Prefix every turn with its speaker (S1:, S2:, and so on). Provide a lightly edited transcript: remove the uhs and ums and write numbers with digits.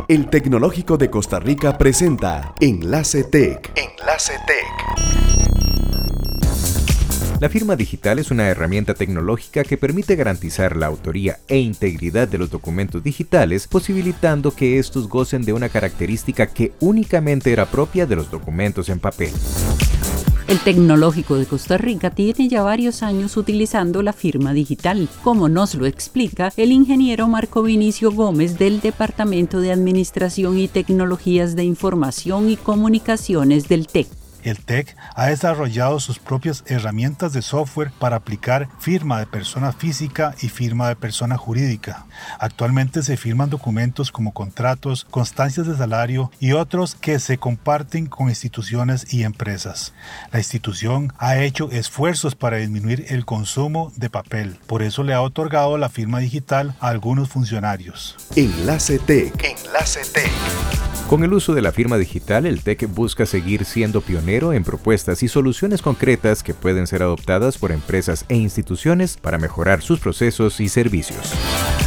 S1: El Tecnológico de Costa Rica presenta Enlace Tech. Enlace Tech.
S2: La firma digital es una herramienta tecnológica que permite garantizar la autoría e integridad de los documentos digitales, posibilitando que estos gocen de una característica que únicamente era propia de los documentos en papel.
S3: El Tecnológico de Costa Rica tiene ya varios años utilizando la firma digital, como nos lo explica el ingeniero Marco Vinicio Gómez del Departamento de Administración y Tecnologías de Información y Comunicaciones del TEC.
S4: El TEC ha desarrollado sus propias herramientas de software para aplicar firma de persona física y firma de persona jurídica. Actualmente se firman documentos como contratos, constancias de salario y otros que se comparten con instituciones y empresas. La institución ha hecho esfuerzos para disminuir el consumo de papel. Por eso le ha otorgado la firma digital a algunos funcionarios.
S1: Enlace Tech. Enlace Tech.
S2: Con el uso de la firma digital, el TEC busca seguir siendo pionero en propuestas y soluciones concretas que pueden ser adoptadas por empresas e instituciones para mejorar sus procesos y servicios.